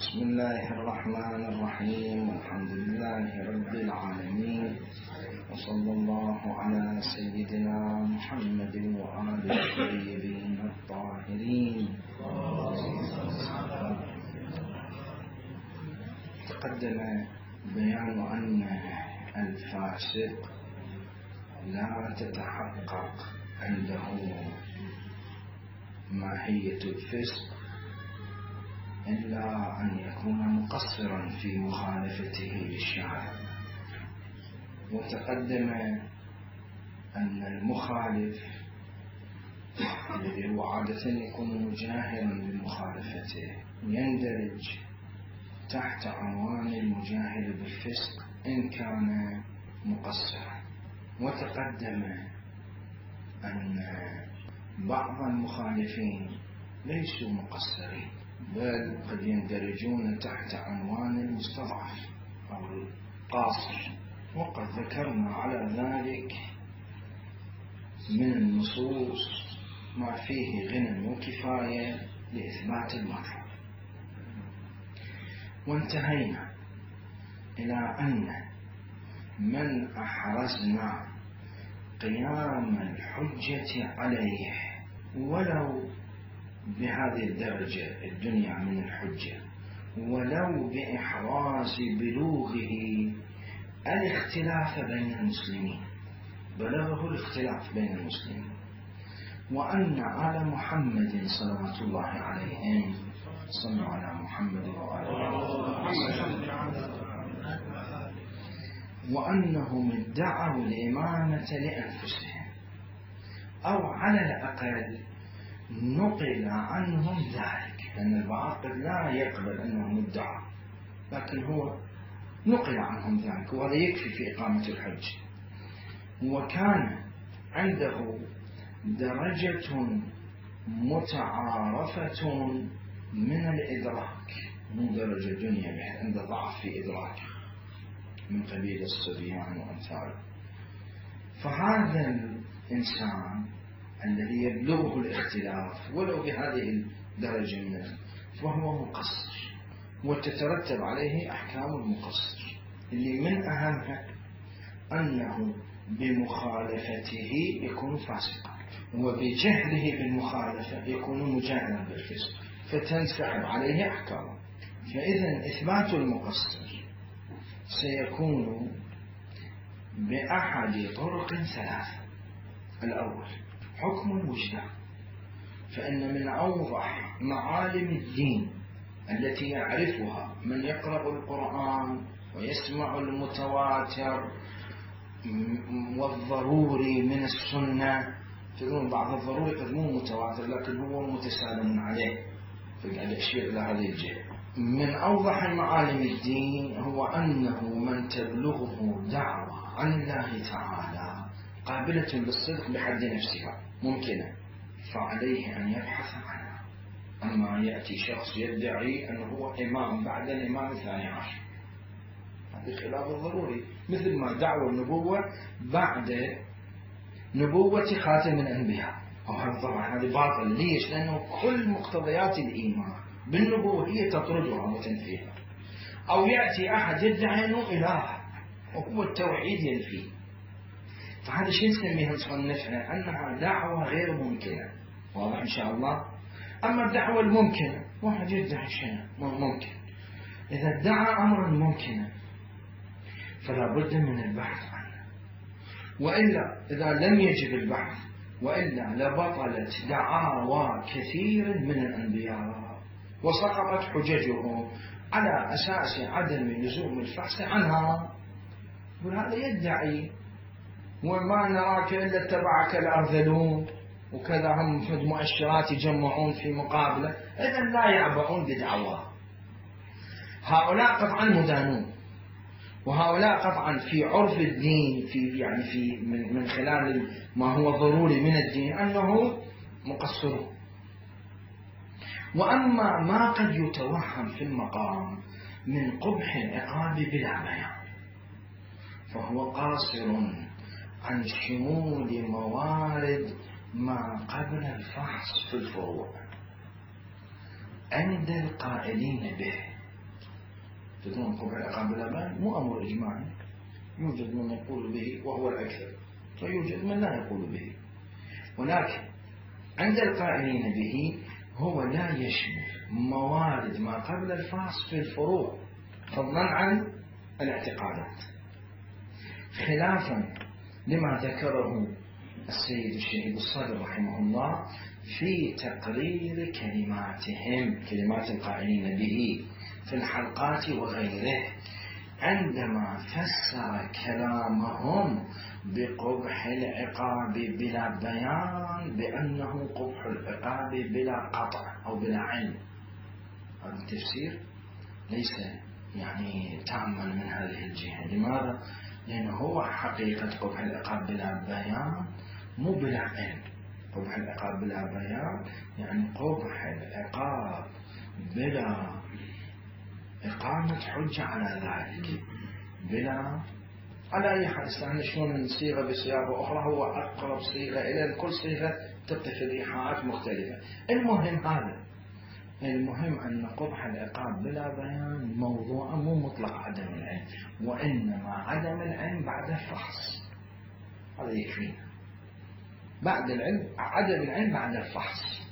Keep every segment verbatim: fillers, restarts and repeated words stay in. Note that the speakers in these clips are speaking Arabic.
بسم الله الرحمن الرحيم. الحمد لله رب العالمين، وصلى الله على سيدنا محمد وآله الطيبين الطاهرين. تقدم بيان أن الفاسق لا تتحقق عنده ماهية الفسق إلا أن يكون مقصرا في مخالفته للشرع. وتقدم أن المخالف الذي هو عادة يكون مجاهرا بمخالفته يندرج تحت عنوان المجاهر بالفسق إن كان مقصرا. وتقدم أن بعض المخالفين ليسوا مقصرين، بل قد يندرجون تحت عنوان المستضعف أو القاصر، وقد ذكرنا على ذلك من النصوص ما فيه غنى وكفاية لإثبات المطلب. وانتهينا إلى أن من أحرزنا قيام الحجة عليه ولو بهذه الدرجة الدنيا من الحجة، ولو بإحراز بلوغه الاختلاف بين المسلمين، بلغه الاختلاف بين المسلمين، وأن على محمد صلوات الله عليهم صلوا على محمد وآله وأنهم ادعوا الإمامة لأنفسهم، أو على الأقل نقل عنهم ذلك، لأن البعض قد لا يقبل أنهم ادعوا، لكن هو نقل عنهم ذلك، وهذا يكفي في إقامة الحج. وكان عنده درجة متعارفة من الإدراك، مو درجة دنيا بحيث عنده ضعف في إدراكه من قبيل الصبيان وأمثاله. فهذا الإنسان الذي يبلغه الاختلاف ولو بهذه الدرجة من فهو مقصر، وتترتب عليه أحكام المقصر، اللي من أهمها أنه بمخالفته يكون فاسقا، وبجهله بالمخالفة يكون مجاهرا بالفسق، فتنسحب عليه أحكامه. فإذا إثبات المقصر سيكون بأحد طرق ثلاثة. الأول حكم الوجدان، فإن من أوضح معالم الدين التي يعرفها من يقرأ القرآن ويسمع المتواتر والضروري من السنة. تقولون بعض الضروري قد مو متواتر لكن هو متسالم عليه، فقاعد أشير إلى هذه الجهة. من أوضح معالم الدين هو أنه من تبلغه دعوة عن الله تعالى قابلة للصدق بحد نفسها ممكنة، فعليه أن يبحث عنها. أما يأتي شخص يدعي أنه هو إمام بعد الإمام الثاني عشر، هذا خلاف الضروري، مثل ما دعوى النبوة بعد نبوة خاتم الأنبياء، وهذا طبعا هذا باطل. ليش؟ لأنه كل مقتضيات الإيمان بالنبوة هي تطردها وتنفيها. أو يأتي أحد يدعي أنه إله وهو التوحيد ينفيه، فهذا شيء نسميه نصنفها أنها دعوة غير ممكنة. واضح إن شاء الله؟ أما الدعوة الممكنة واحد يدعي شيء ممكن، إذا ادعى أمرا ممكنا فلا بد من البحث عنه، وإلا إذا لم يجب البحث وإلا لبطلت دعاوى كثير من الأنبياء وسقطت حججهم على أساس عدم لزوم الفحص عنها. وهذا يدعي وما نراك إلا اتبعك الأرذلون وكذا، هم في مؤشرات يجمعون في مقابلة، إذا لا يعبؤون بدعواه. هؤلاء قطعا مدانون، وهؤلاء قطعا في عرف الدين في يعني في من, من خلال ما هو ضروري من الدين أنه مقصرون. وأما ما قد يتوهم في المقام من قبح العقاب بلا بيان فهو قاصر عن شمول موارد ما قبل الفحص في الفروع عند القائلين به تدرون قبح العقاب بلا بيان مو أمر إجماعي، يوجد من يقول به وهو الأكثر، ويوجد من لا يقول به، ولكن عند القائلين به هو لا يشمل موارد ما قبل الفحص في الفروع فضلا عن الاعتقادات، خلافا لما ذكره السيد الشهيد الصدر رحمه الله في تقرير كلماتهم، كلمات القائلين به في الحلقات وغيره، عندما فسر كلامهم بقبح العقاب بلا بيان بأنه قبح العقاب بلا قطع أو بلا علم. هذا التفسير ليس يعني تاما من هذه الجهة. لماذا؟ لأنه هو حقيقة قبح العقاب بلا بيان مو بلا علم. قبح العقاب بلا بيان يعني قبح العقاب بلا إقامة حجة على ذلك، بلا على أي حال. استعمل شلون الصيغة بصياغة أخرى، هو أقرب صيغة إلى كل صيغة تتخذ إيحاءات مختلفة. المهم هذا، المهم أن قبح العقاب بلا بيان موضوع مو مطلق عدم العلم، وإنما عدم العلم بعد الفحص. هذا يكفينا. بعد العلم، عدم العلم بعد الفحص.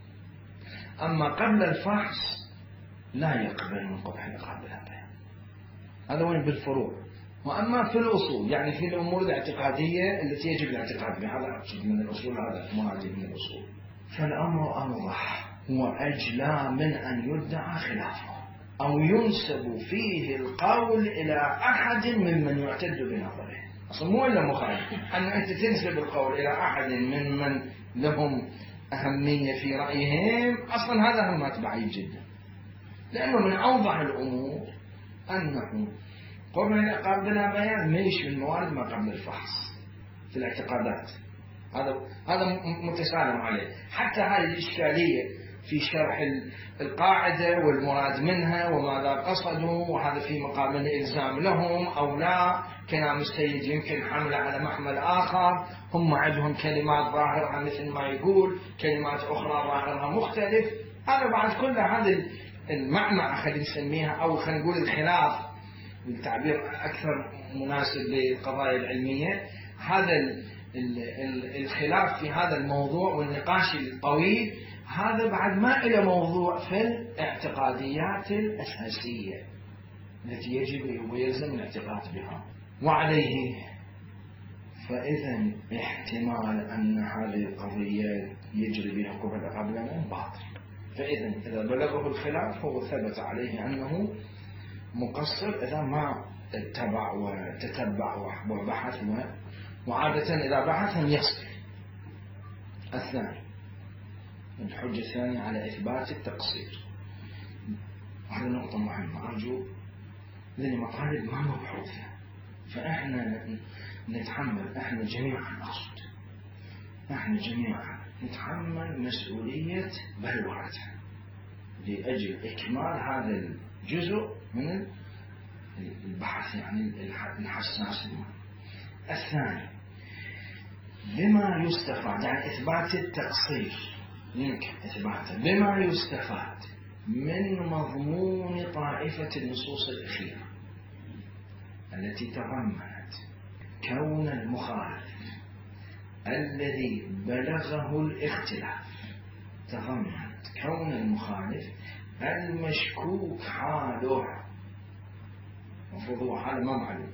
أما قبل الفحص لا يقبل من قبح العقاب بلا بيان. هذا وين بالفروع. وأما في الأصول يعني في الأمور الاعتقادية التي يجب الاعتقاد بها، هذا أقصد من الأصول، هذا مراد من الأصول، فالأمر أوضح وأجلى من أن يدعى خلافه أو ينسب فيه القول إلى أحد ممن يعتد بنظره. أصلا مو إلا مخالف أن أنت تنسب القول إلى أحد ممن لهم أهمية في رأيهم، أصلا هذا هم بعيد جدا، لأنه من أوضح الأمور أنه قبل العقاب بلا بيان ما يشمل الموارد ما قبل الفحص في الاعتقادات. هذا هذا متسالم عليه. حتى هذه الإشكالية في شرح القاعدة والمراد منها وماذا قصدوا، وهذا في مقام الإلزام لهم أو لا. كلام السيد يمكن حمله على محمل آخر، هم عندهم كلمات ظاهرها مثل ما يقول، كلمات أخرى ظاهرها مختلف. هذا بعد كل هذه المعمعة خلينا نسميها، أو خلينا نقول الخلاف بالتعبير أكثر مناسب للقضايا العلمية. هذا الخلاف في هذا الموضوع والنقاش الطويل هذا بعد ما إلى موضوع في الاعتقاديات الأساسية التي يجب ويلزم الاعتقاد بها. وعليه فإذا احتمال أن هذه القضية يجري بها قبل قبلنا باطل. فإذا إذا بلغه الخلاف هو ثبت عليه أنه مقصر إذا ما اتبع وتتبع وبحث، وعادة إذا بحث يصل. الثاني، الحجة الثانية على إثبات التقصير. هذه نقطة مهمة، أرجو لأن مطالب ما مبحوثة، فإحنا نتحمل، إحنا جميعا أقصد إحنا جميعا نتحمل مسؤولية بلورتها لأجل إكمال هذا الجزء من البحث يعني الحساس. الثاني، بما يستفاد يعني إثبات التقصير، يمكن إثباته بما يستفاد من مضمون طائفة النصوص الأخيرة التي تضمنت كون المخالف الذي بلغه الاختلاف، تضمنت كون المخالف المشكوك حاله، مفروض حاله ما معلوم،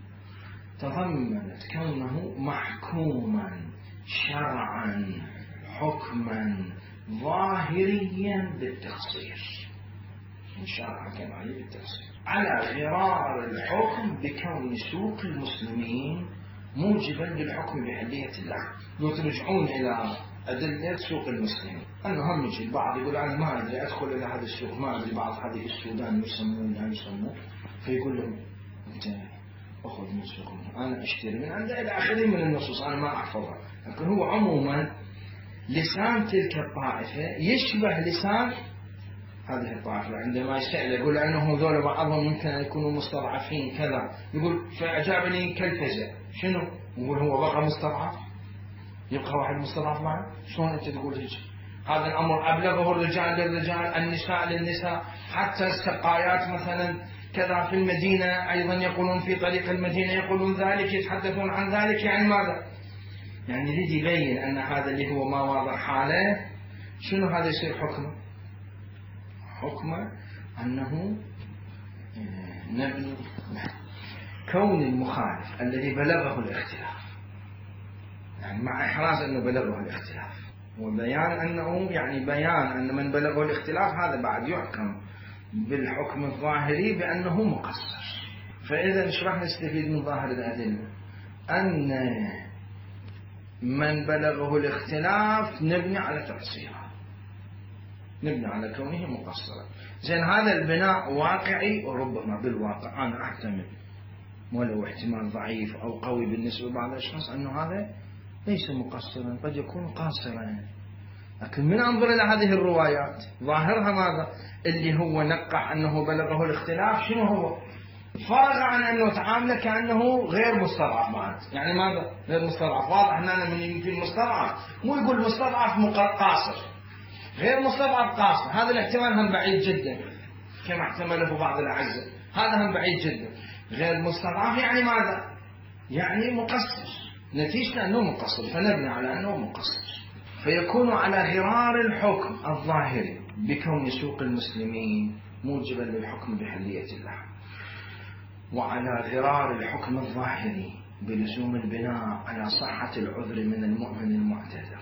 تضمنت كونه محكوما شرعا حكما ظاهريا بالتقصير، من شرع كما هي بالتقصير، على غرار الحكم بكون سوق المسلمين موجبا للحكم بحلية الله. لو ترجعون إلى أدلة سوق المسلمين، أنه هم يجي البعض يقول أنا ما أدري أدخل إلى هذا السوق، ما أدري بعض هذه السودان يسمون لا يسمون، فيقول لهم أنت أخذ من سوق، أنا أشتري من عنده إلى آخره من النصوص أنا ما أحفظها. لكن هو عموما لسان تلك الطائفة يشبه لسان هذه الطائفة. عندما يسأل يقول أنه ذول بعضهم يمكن أن يكونوا مستضعفين كذا، يقول فأجابني كالفزع. شنو؟ يقول هو بقى مستضعف؟ يبقى واحد مستضعف معه؟ شلون أنت تقول هيك؟ هذا الأمر أبلغه الرجال للرجال، النساء للنساء، حتى السقايات مثلا كذا في المدينة أيضا يقولون في طريق المدينة يقولون ذلك، يتحدثون عن ذلك. يعني ماذا؟ يعني يريد يبين أن هذا اللي هو ما واضح حاله شنو هذا يصير حكمه؟ حكمه أنه نبني كون المخالف الذي بلغه الاختلاف، يعني مع إحراز أنه بلغه الاختلاف وبيان أنه يعني بيان أن من بلغه الاختلاف هذا بعد يحكم بالحكم الظاهري بأنه مقصر. فإذا ايش راح نستفيد من ظاهر الأدلة؟ أن من بلغه الاختلاف نبني على تقصيره، نبني على كونه مقصرا. زين هذا البناء واقعي وربما بالواقع أنا أحتمل ولو احتمال ضعيف أو قوي بالنسبة لبعض الأشخاص أنه هذا ليس مقصرا، قد يكون قاصرا. لكن من أنظر إلى هذه الروايات ظاهرها ماذا؟ اللي هو نقح أنه بلغه الاختلاف شنو هو؟ فرغ عن أنه تعامل كأنه غير مستضعف بعد. يعني ماذا؟ غير مستضعف. واضح أننا من يمكن مستضعف، مو يقول مستضعف قاصر، غير مستضعف قاصر. هذا الاحتمال هم بعيد جدا كما احتمله بعض الأعزة، هذا هم بعيد جدا. غير مستضعف يعني ماذا؟ يعني مقصر، نتيجة أنه مقصر فنبني على أنه مقصر، فيكون على غرار الحكم الظاهري بكون سوق المسلمين موجبا للحكم بحلية الله، وعلى غرار الحكم الظاهري بلزوم البناء على صحة العذر من المؤمن المعتذر.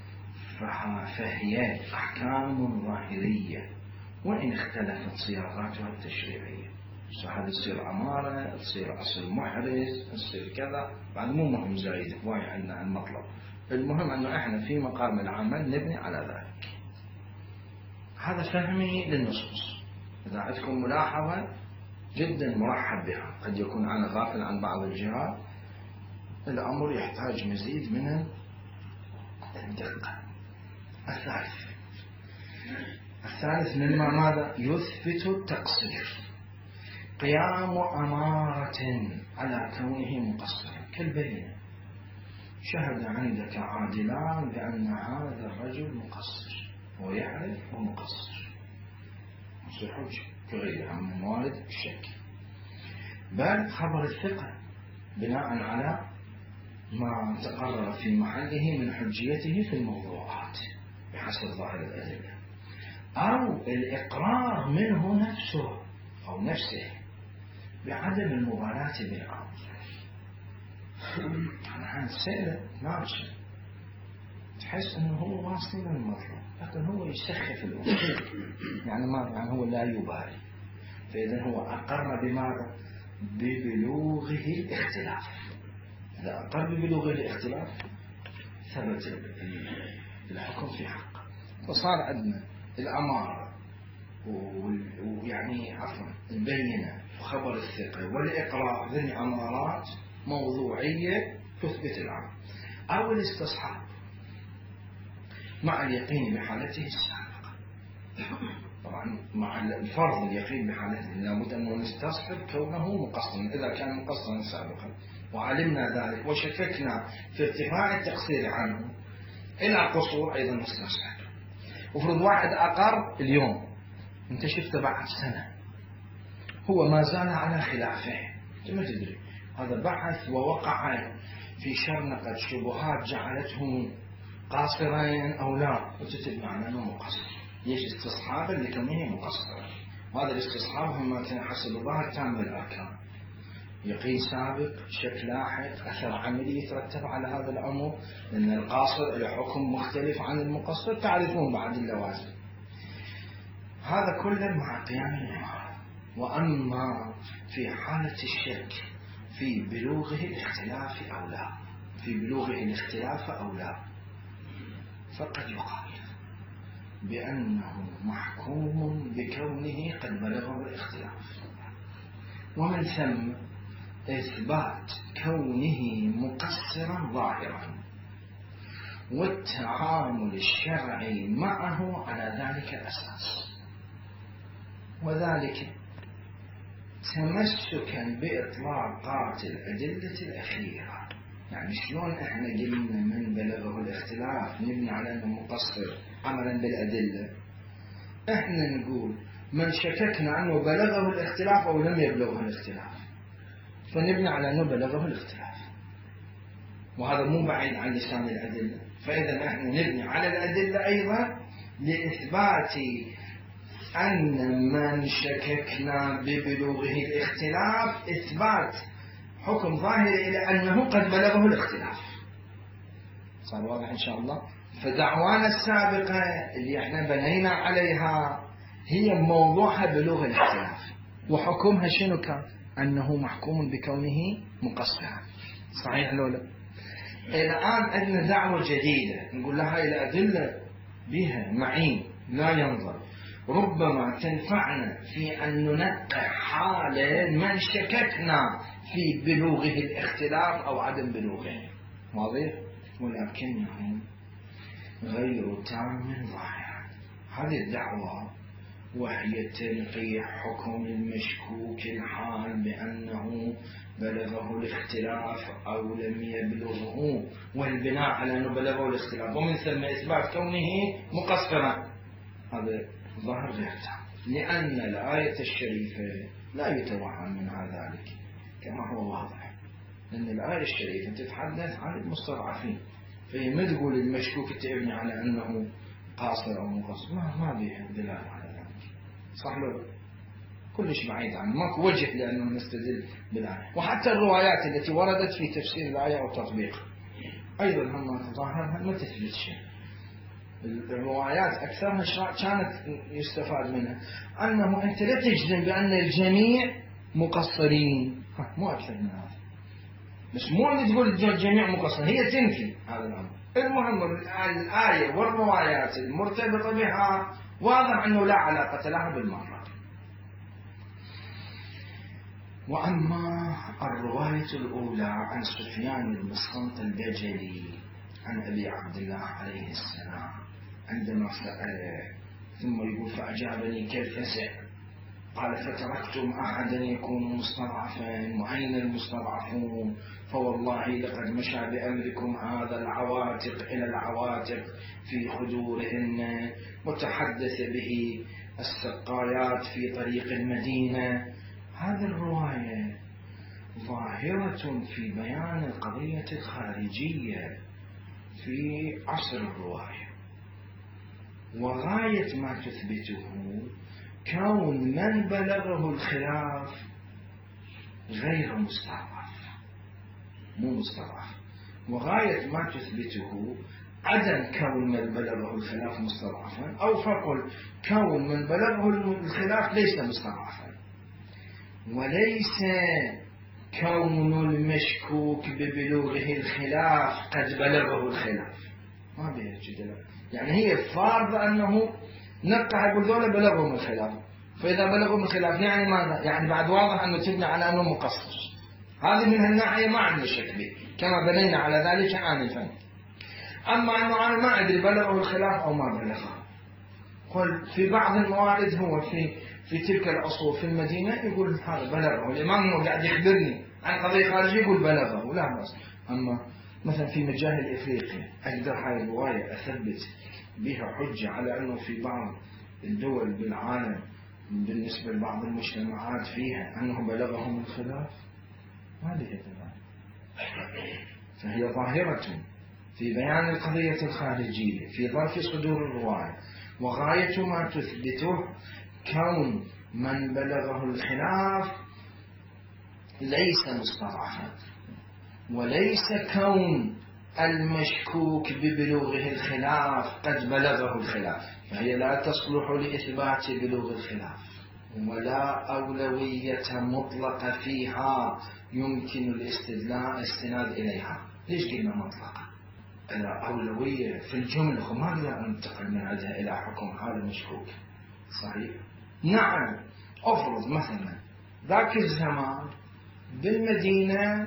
فهي أحكام ظاهرية وإن اختلفت صياغاتها التشريعية. هذا تصير أمارة، تصير أصل محرز، تصير كذا، بعد مو مهم زايد هواي عندنا المطلب. المهم أنه إحنا في مقام العمل نبني على ذلك. هذا فهمي للنصوص. إذا عندكم ملاحظة جدا مرحب بها، قد يكون أنا غافل عن بعض الجهات، الأمر يحتاج مزيد من الدقة. الثالث الثالث مما ماذا؟ يثبت التقصير قيام أمارة على كونه مقصرا كالبينة. شهد عندك عادلان بأن هذا الرجل مقصر ويعرف ومقصر، يصير حجة كغيرها من موارد الشك. بل خبر الثقة بناء على ما تقرر في محله من حجيته في الموضوعات بحسب ظاهر الأدلة، أو الإقرار منه نفسه أو نفسه بعدم المبالاة بالأمر. أنا سئلة ناقشة تحس أنه هو واصل من المطلوب، لكن هو يسخف الأمور. يعني ما يعني هو لا يبالي، فإذا هو أقر بماذا؟ ببلوغه الاختلاف. إذا أقر ببلوغه الاختلاف ثبت الحكم في حقه، وصار عندنا الأمارة ويعني عفوا البينة وخبر الثقة والإقرار، ذني أمارات موضوعية تثبت الأمر. أو الاستصحاب مع اليقين بحالته السابقة. طبعا مع الفرض اليقين بحالته لابد أن نستصحب كونه مقصرا إذا كان مقصرا سابقا، وعلمنا ذلك وشككنا في ارتفاع التقصير عنه إلى قصور أيضا مستصحب. وفرض واحد أقر اليوم انت شفته بعد سنة هو ما زال على خلافه، انت ما تدري هذا بحث ووقع في شرنقة شبهات جعلته قاصرين أو لا، وتتبع عنه أنه مقصر. ليش؟ استصحابا لكونه مقصرا. وهذا الاستصحاب هم حسب الظاهر تام بالأركان، يقين سابق، شك لاحق، أثر عملي يترتب على هذا الأمر، لأن القاصر له حكم مختلف عن المقصر، تعرفون بعد اللوازم. هذا كله مع قيام الإمارة. وأما في حالة الشك في بلوغه الاختلاف أو لا، في بلوغه الاختلاف أو لا، فقد يقال بأنه محكوم بكونه قد بلغه الاختلاف، ومن ثم إثبات كونه مقصرا ظاهرا والتعامل الشرعي معه على ذلك الأساس، وذلك تمسكا بإطلاقات الأدلة الأخيرة. يعني شلون احنا قلنا من بلغه الاختلاف نبني على أنه مقصر عملا بالأدلة؟ احنا نقول من شككنا أنه بلغه الاختلاف أو لم يبلغه الاختلاف، فنبني على أنه بلغه الاختلاف، وهذا مو بعيد عن لسان الأدلة. فإذا نحن نبني على الأدلة أيضا لإثبات أن من شككنا ببلوغه الاختلاف إثبات حكم ظاهري إلى أنه قد بلغه الاختلاف. صار واضح إن شاء الله؟ فدعوانا السابقة اللي احنا بنينا عليها هي موضوعها بلوغ الاختلاف، وحكمها شنو كان؟ أنه محكوم بكونه مقصرا. صحيح لو لا؟ الآن عندنا دعوة جديدة نقول لها هاي الأدلة بها معين لا ينظر، ربما تنفعنا في أن ننقح حالا من شككنا في بلوغه الاختلاف أو عدم بلوغه. واضح؟ ولكنهم غير تام ظاهرا. هذه الدعوة وهي تنقيح حكم المشكوك الحال بأنه بلغه الاختلاف أو لم يبلغه، والبناء على أنه بلغه الاختلاف، ومن ثم إثبات كونه مقصرا. هذا ظاهر غير تام، لأن الآية الشريفة لا يتوهم منها ذلك كما هو واضح، لأن الآية الشريفة تتحدث عن المستضعفين، فهي ما تقول المشكوك تبني على أنه قاصر أو مقصر، ما ما بيها دلالة على ذلك. صح لو كلش بعيد عنه، ماكو وجه لأنه نستدل بالآية. وحتى الروايات التي وردت في تفسير الآية أو تطبيق أيضا هم تظاهرها ما تثبت شيء. الروايات أكثرها كانت يستفاد منها أنه أنت لا تجزم بأن الجميع مقصرين، مو أكثر من هذا، بس مو أن تقول الجميع مقصرين، هي تنفي هذا الأمر. المهم الآية والروايات المرتبطة بها واضح أنه لا علاقة لها بالمرة. وأما الرواية الأولى عن سفيان المصطنط البجلي عن أبي عبد الله عليه السلام عندما سأل ثم يقول فأجابني كيف فسأل، قال فتركتم أحدا يكون مستضعفا، وأين المستضعفون؟ فوالله لقد مشى بأمركم هذا العواتق إلى العواتق في خدورهن، وتحدث به السقايات في طريق المدينة. هذه الرواية ظاهرة في بيان القضية الخارجية في عصر الرواية، وغاية ما تثبته كون من بلغه الخلاف غير مستضعف، مو مستضعف، وغاية ما تثبته عدم كون من بلغه الخلاف مستضعفا، أو فقل كون من بلغه الخلاف ليس مستضعفا، وليس كون المشكوك ببلوغه الخلاف قد بلغه الخلاف. ما بيها جدلا، يعني هي فارضة أنه نقع يقول ذولا بلغهم الخلاف، فإذا بلغهم الخلاف يعني ماذا؟ يعني بعد واضح أنه تبنى على أنه مقصر. هذه من هالناحية ما عندنا شك به كما بنينا على ذلك آنفا. أما أنه أنا ما أدري بلغه الخلاف أو ما بلغه، قل في بعض الموارد هو في في تلك العصور في المدينة يقول هذا بلغه، الإمام هو قاعد يخبرني عن قضية خارجية يقول بلغه لا بأس. أما مثلا في مجاهل إفريقيا أقدر هاي الرواية أثبت بها حجة على أنه في بعض الدول بالعالم بالنسبة لبعض المجتمعات فيها أنه بلغهم الخلاف؟ ما لها ذلك. فهي ظاهرة في بيان القضية الخارجية في ظرف صدور الرواية، وغاية ما تثبته كون من بلغه الخلاف ليس مستضعفا، وليس كون المشكوك ببلوغه الخلاف قد بلغه الخلاف، فهي لا تصلح لإثبات بلوغ الخلاف، ولا أولوية مطلقة فيها يمكن الاستناد إليها. ليش قلنا مطلقة؟ لا أولوية في الجملة، وما نقدر ننتقل من عندها إلى حكم حال مشكوك. صحيح؟ نعم، أفرض مثلا ذاك الزمان بالمدينة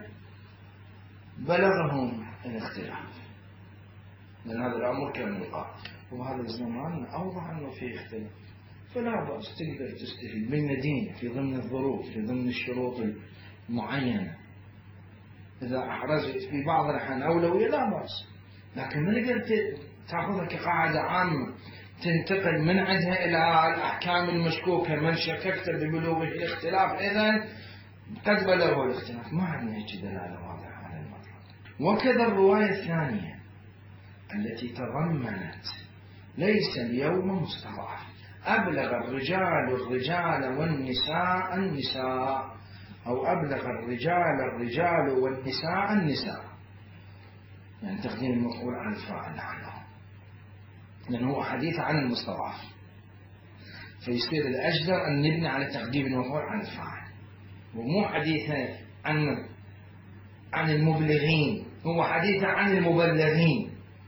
بلغهم الاختلاف، لأن هذا الأمر كان يقع، وهذا الزمان أوضح أنه فيه اختلاف، فلا بأس تقدر تستفيد بالمدينة في ضمن الظروف في ضمن الشروط المعينة. إذا أحرزت في بعض الأحيان أولوية لا بأس، لكن ما نقدر تأخذها كقاعدة عامة تنتقل من عندها إلى الأحكام المشكوكة، من شككت ببلوغ الاختلاف إذن قد بلغوا الاختلاف. ما عندنا هيك دلالة واضحة على المطلق. وكذا الرواية الثانية التي تضمنت ليس اليوم مستضعف، أبلغ الرجال الرجال والنساء النساء، أو أبلغ الرجال الرجال والنساء النساء، يعني تقديم المفعول على الفاعل عنه، لأنه هو حديث عن المستضعف، فيصير الأجدر أن نبني على تقديم المفعول على الفاعل، ومو حديثا عن عن المبلغين، هو حديث عن المبلغين.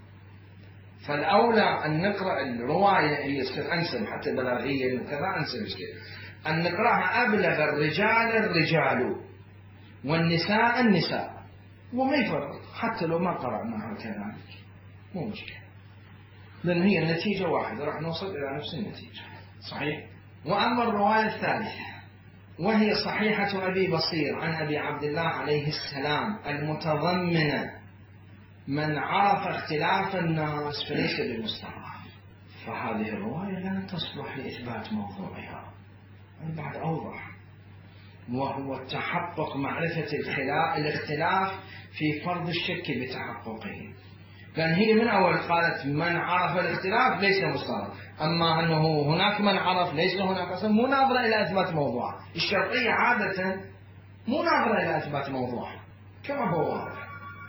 فالأولى أن نقرأ الرواية هي يصير أنسب حتى بلاغيا وكذا أنسب كده، أن نقرأها أبلغ الرجال الرجال والنساء النساء، وما يفرق حتى لو ما قرأناها كذلك مو مشكلة، لأن هي النتيجة واحدة، راح نوصل إلى نفس النتيجة. صحيح. وأما الرواية الثالثة وهي صحيحة أبي بصير عن أبي عبد الله عليه السلام المتضمنة من عرف اختلاف الناس فليس بمستضعف، فهذه الرواية لا تصلح لإثبات موضوعها، بعد أوضح، وهو تحقق معرفة الاختلاف في فرض الشك بتحققه، لأن هي من أول قالت من عرف الاختلاف ليس مستضعف، أما أنه هناك من عرف ليس هناك، أصلا مو ناظرة إلى إثبات موضوع. الشرعية عادة مو ناظرة إلى إثبات موضوع كما هو واضح.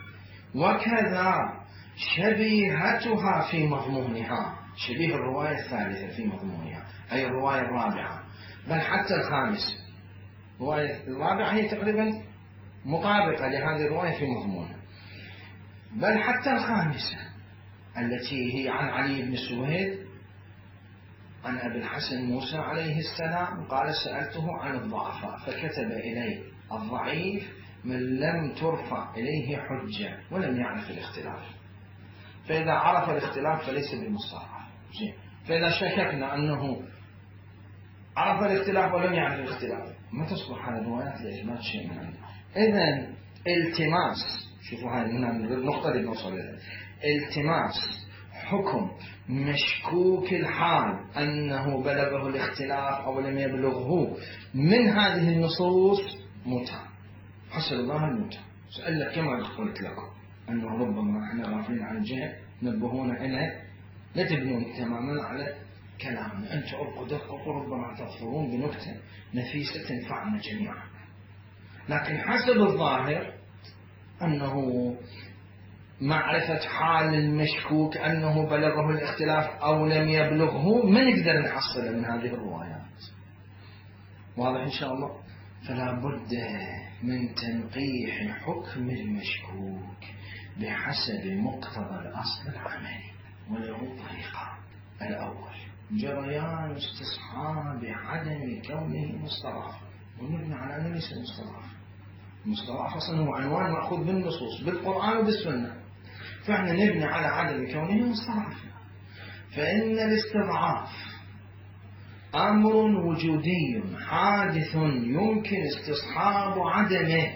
وكذا شبيهتها في مضمونها، شبيه الرواية الثالثة في مضمونها أي الرواية الرابعة، بل حتى الخامسة. الرواية الرابعة هي تقريبا مطابقة لهذه الرواية في مضمونها، بل حتى الخامسة التي هي عن علي بن سويد عن أبي الحسن موسى عليه السلام قال سألته عن الضعفاء فكتب إلي الضعيف من لم ترفع إليه حجة ولم يعرف الاختلاف، فإذا عرف الاختلاف فليس بالمستضعف. فإذا شككنا أنه عرف الاختلاف ولم يعرف الاختلاف ما تصلح هذه الروايات لإثبات شيء من عنده. إذن التماس، شوفوا هاي النقطة اللي نوصل إليها، التماس حكم مشكوك الحال أنه بلغه الاختلاف أو لم يبلغه من هذه النصوص متع، حصل الله المتع. سألك كما قلت لكم أنه ربما احنا غافلين عن الجهل نبهونا إليه، لا تبنون تماما على كلامنا، أنت أرقوا دقوا ربما تظفرون بنكتة نفيسة تنفعنا جميعا، لكن حسب الظاهر أنه معرفة حال المشكوك أنه بلغه الاختلاف أو لم يبلغه ما نقدر نحصل من هذه الروايات. واضح إن شاء الله. فلا بد من تنقيح حكم المشكوك بحسب مقتضى الأصل العملي، وله طريقة. الأول جريان استصحاب عدم كونه مستضعف، ونبني على أنه ليس مستضعف. المستضعف أصلا هو عنوان مأخوذ بالنصوص بالقرآن وبالسنة، فإحنا نبني على عدم كونه مستضعف. فإن الاستضعاف أمر وجودي حادث يمكن استصحاب عدمه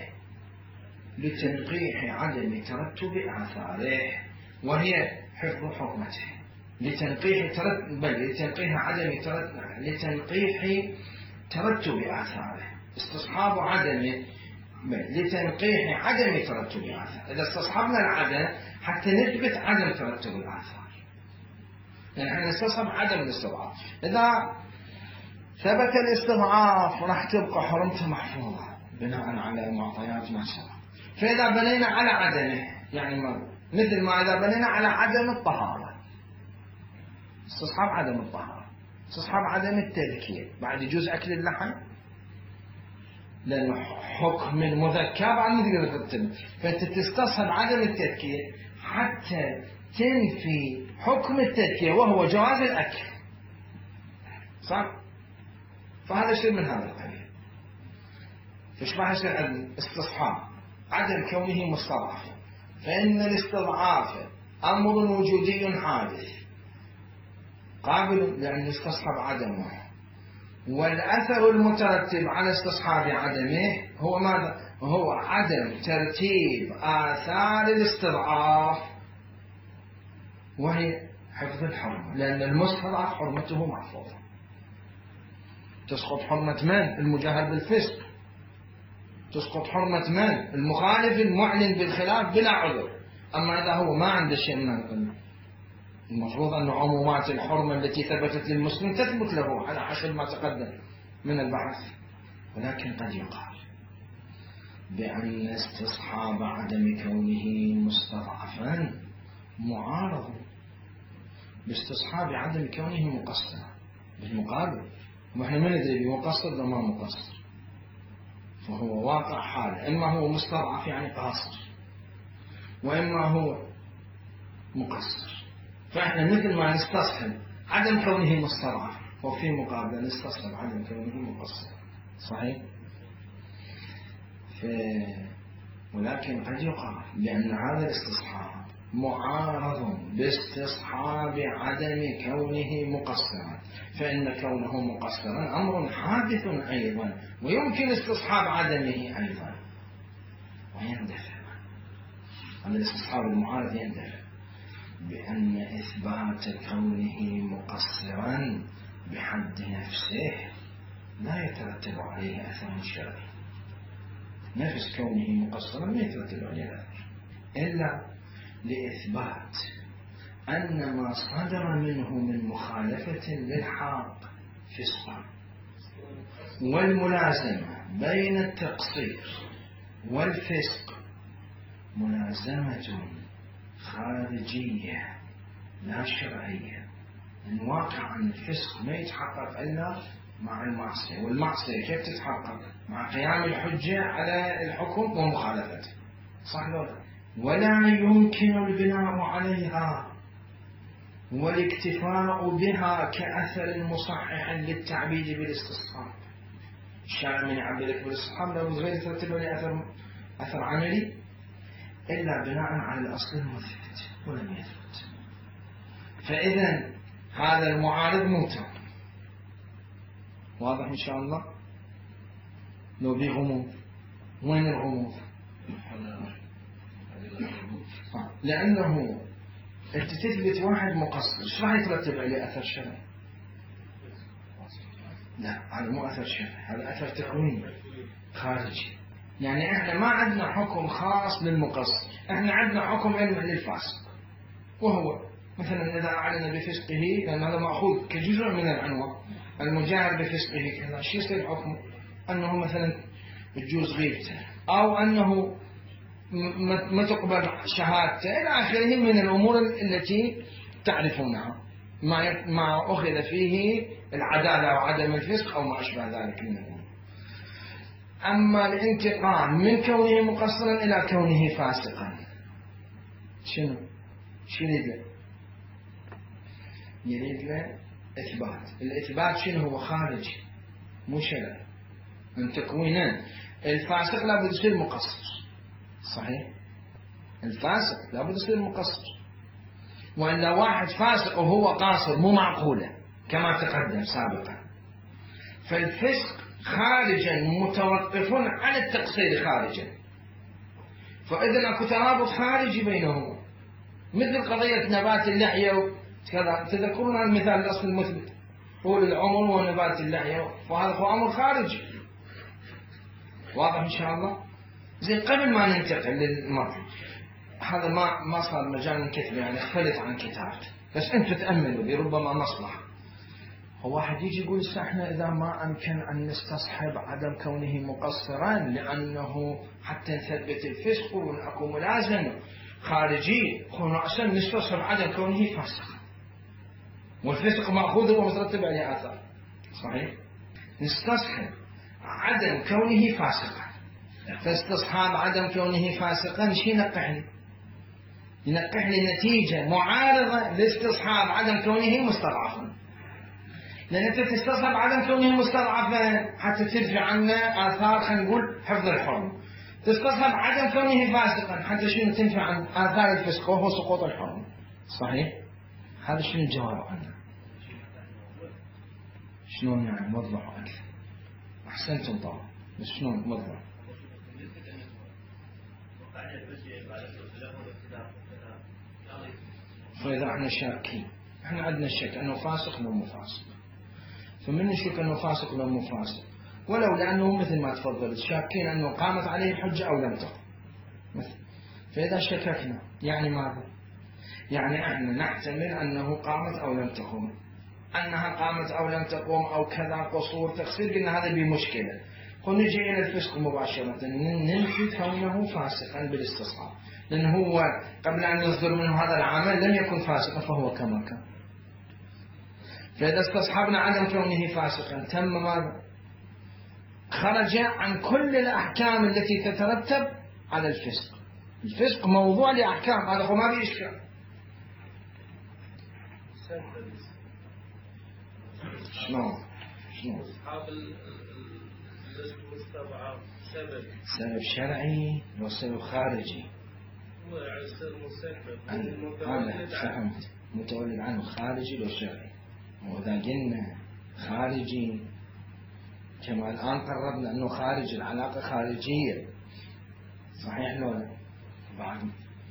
لتنقيح عدم ترتب آثاره، وهي حفظ حكمته. لتنقيح ترتب بل لتنقيح عدم ترتب لتنقيح ترتب آثاره، استصحاب عدمه بل لتنقيح عدم ترتب آثاره. إذا استصحبنا العدم حتى نثبت عدم ترتب الآثار، يعني احنا نستصحب عدم الاستضعاف. إذا ثبت الاستضعاف راح تبقى حرمته محفوظة بناء على معطيات ما سبق. فإذا بنينا على عدمه، يعني ما مثل ما إذا بنينا على عدم الطهارة، استصحاب عدم الطهارة، استصحاب عدم التذكير، بعد يجوز أكل اللحم لأنه حكم المذكى بعد ما تقدر تكتب، فأنت تستصحب عدم التذكير حتى تنفي حكم التذكير وهو جواز الأكل، صح؟ فهذا شيء من هذا القبيل. فايش راح يصير عندنا؟ استصحاب عدم كونه مستضعف، فإن الاستضعاف أمر وجودي حادث قابل لأن يستصحب عدمه، والأثر المترتب على استصحاب عدمه هو ماذا؟ هو عدم ترتيب آثار الاستضعاف، وهي حفظ الحرمة، لأن المستضعف حرمته محفوظة. تسقط حرمة من؟ المجاهر بالفسق. تسقط حرمة من؟ المخالف المعلن بالخلاف بلا عذر. أما إذا هو ما عنده شيء من العلم، المفروض أن عمومات الحرمة التي ثبتت للمسلم تثبت له على حسب ما تقدم من البحث. ولكن قد يقال بأن استصحاب عدم كونه مستضعفا معارض باستصحاب عدم كونه مقصرا بالمقابل، ونحن ما ندري مقصر ولا ما مقصر، فهو واقع حال، إما هو مستضعف يعني قاصر، وإما هو مقصر. فإحنا مثل ما نستصحب عدم كونه مستضعف وفي مقابل نستصحب عدم كونه مقصر. صحيح؟ ف... ولكن قد يقال بأن هذا الاستصحاب معارض باستصحاب عدم كونه مقصرا، فإن كونه مقصرا أمر حادث أيضا ويمكن استصحاب عدمه أيضا ويندفع. هذا الاستصحاب المعارض يندفع بأن إثبات كونه مقصرا بحد نفسه لا يترتب عليه أثر شرعي. نفس كونه مقصرا لا يترتب عليه أثر إلا لإثبات أن ما صدر منه من مخالفة للحق فسق، والملازمة بين التقصير والفسق ملازمة خارجية لا شرعية. الواقع أن الفسق ما يتحقق إلا مع المعصية، والمعصية كيف تتحقق؟ مع قيام الحجة على الحكم ومخالفته. صح ولا؟ ولا يمكن البناء عليها والاكتفاء بها كأثر مصحح للتعبيد بالاستصحاب. الشارع من يعبدك بالاستصحاب لا غير يترتب عليه أثر أثر عملي إلا بناء على الأصل المثبت ولم يثبت. فإذا هذا المعارض منكر. واضح إن شاء الله؟ لو به غموض. وين الغموض؟ لأنه أنت تثبت واحد مقصر، إيش راح يترتب عليه أثر شرعي؟ لا، هذا مو أثر شرعي، هذا أثر تكويني خارجي. يعني إحنا ما عندنا حكم خاص للمقصر، إحنا عندنا حكم علم للفاسق، وهو مثلا إذا أعلن بفسقه، لأن هذا مأخوذ كجزء من العنوان، المجاهر بفسقه كذا، شو يصير حكمه؟ أنه مثلا تجوز غيبته، أو أنه ما تقبل شهادته إلى آخره من الأمور التي تعرفونها، ما ما أخذ فيه العدالة وعدم الفسق أو ما أشبه ذلك من الأمور. أما الانتقال من كونه مقصرا إلى كونه فاسقا، شنو؟ شو يريد له؟ يريد له إثبات. الإثبات شنو هو؟ خارجي مو شرعي. من تكوينان الفاسق لابد يصير مقصر. صحيح؟ الفاسق لابد يصير مقصر، وإلا واحد فاسق وهو قاصر مو معقولة كما تقدم سابقا. فالفسق خارجا متوقف على التقصير خارجا، فإذا أكو ترابط خارجي بينهما، مثل قضية نبات اللحية وكذا. تذكرون المثال الأصل المثبت هو العمر ونبات اللحية، وهذا هو أمر خارجي. واضح إن شاء الله؟ زين، قبل ما ننتقل للمرجع، هذا ما ما صار مجال الكتب، يعني اختلف عن كتابته، بس أنتم تأملوا بربما مصلحة. هو واحد يجي يقول احنا إذا ما أمكن أن نستصحب عدم كونه مقصرا لأنه حتى نثبت الفسق ونأكو ملازمة خارجي، خناصا نستصحب عدم كونه فاسقا، والفسق مأخوذ ومترتب عليه آثار. صحيح؟ نستصحب عدم كونه فاسقا، فاستصحاب عدم كونه فاسقا شي ينقحني؟ ينقحني نتيجة معارضة لاستصحاب عدم كونه مستضعفا، لأن أنت تستصحب عدم كونه مستضعفا حتى تدفع عنا آثار، خلينا نقول حفظ الحرمة. تستصحب عدم كونه فاسقا حتى شنو؟ تنفع عن آثار الفسق وهو سقوط الحرمة. صحيح؟ هذا شنو الجواب عنه؟ شلون يعني؟ وضحوا أكثر. أحسنتم طبعا، بس شلون وضحوا؟ فإذا احنا شاكين احنا عندنا الشك أنه فاسق مو مفاسق، فمن نشك أنه فاسق ولا مو فاسق، ولو لأنه مثل ما تفضلت شاكين أنه قامت عليه الحجة أو لم تقم مثل. فإذا شككنا يعني ماذا؟ يعني احنا نحتمل أنه قامت أو لم تقم، أنها قامت أو لم تقم أو كذا قصور تقصير، قلنا هذا بمشكلة، ونجي إلى الفسق مباشرة ننفي كونه فاسقا بالاستصحاب، لأنه هو قبل أن يصدر منه هذا العمل لم يكن فاسقا فهو كما كان. فإذا استصحبنا عدم كونه فاسقا تم ماذا؟ خرج عن كل الأحكام التي تترتب على الفسق. الفسق موضوع لأحكام، هذا هو ما بإشكال. شنو شنو سبب سبب شرعي وسبب خارجي؟ أنا فهمت متولد عنه خارجي وشرعي، وإذا قلنا خارجي كما الآن قررنا أنه خارج العلاقة خارجية، صحيح لو بعد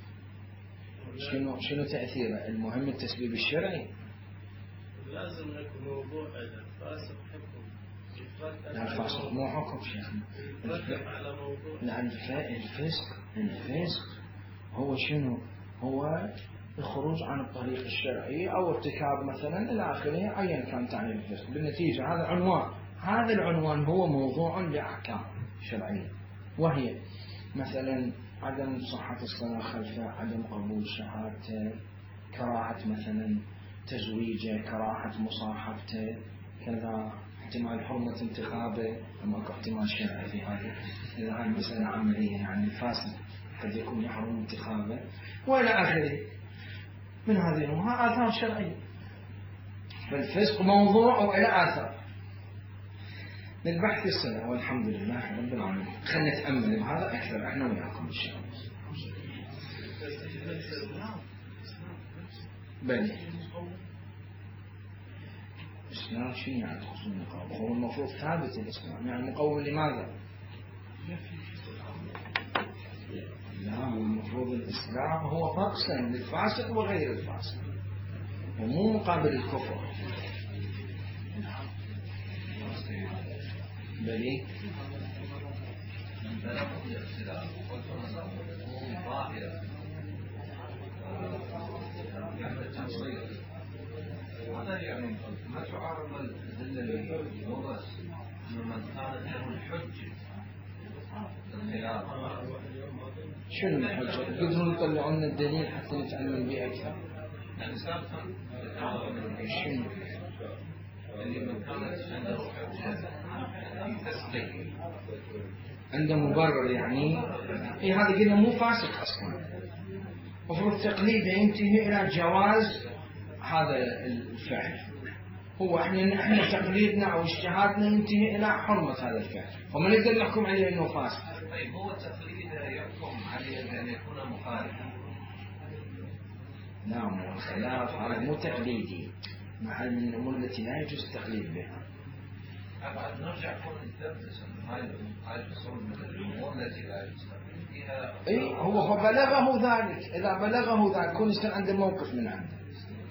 شنو شنو تأثيره؟ المهم التسبيب الشرعي. لازم يكون موضوع الفاسق حكم. لا الفاسق مو حكم شيخنا. لا الفسق الفسق هو شنو؟ هو الخروج عن الطريق الشرعي أو ارتكاب مثلا إلى آخره أيا كان تعريف الفسق. بالنتيجة هذا عنوان، هذا العنوان هو موضوع لأحكام شرعية، وهي مثلا عدم صحة الصلاة خلفه، عدم قبول شهادته، كراهة مثلا تزويجه، كراهة مصاحبته، كذا، احتمال حرمة انتخابه، أما احتمال شرعي في هذه إذا هذه مسألة عملية، يعني الفاسد قد يكون يحرم انتخابه وإلى آخره من هذه الأمور آثار شرعية. فالفسق موضوع وإلى آثار للبحث السنة، والحمد لله رب العالمين. خلنا نتأمل بهذا أكثر احنا وياكم إن شاء الله. بلي الإسلام شنو يعني خصوص المقاومة؟ هو المفروض ثابت الإسلام، يعني مقاومة لماذا؟ لا المفروض الإسلام هو فقسا للفاسق وغير الفاسق، ومو مقابل الكفر. بلي هذا يعني ما تعارض الأدلة اللي وضعت أنه من كانت له الحجة الخلاف. شنو الحجة؟ قدروا يطلعوا لنا الدليل حتى نتعلم به أكثر. يعني سابقا شنو؟ اللي من كانت عنده حجة في تسليم عنده مبرر يعني إيه، هذا قلنا مو فاسق أصلا. المفروض تقليده ينتهي إلى جواز هذا الفعل. هو احنا احنا تقليدنا او اجتهادنا ينتهي الى حرمه هذا الفعل، فما نقدر نحكم عليه انه فاسق. طيب هو التقليد يحكم عليه ان يكون مخالفا؟ نعم الخلاف هذا مو تقليدي، محل من الامور التي لا يجوز التقليد بها. أبعد نرجع كون نثبت أن هاي هاي الأصول من الأمور التي لا يجوز التقليد فيها. إيه هو بلغه ذلك، إذا بلغه ذلك كون يصير عنده موقف من عنده.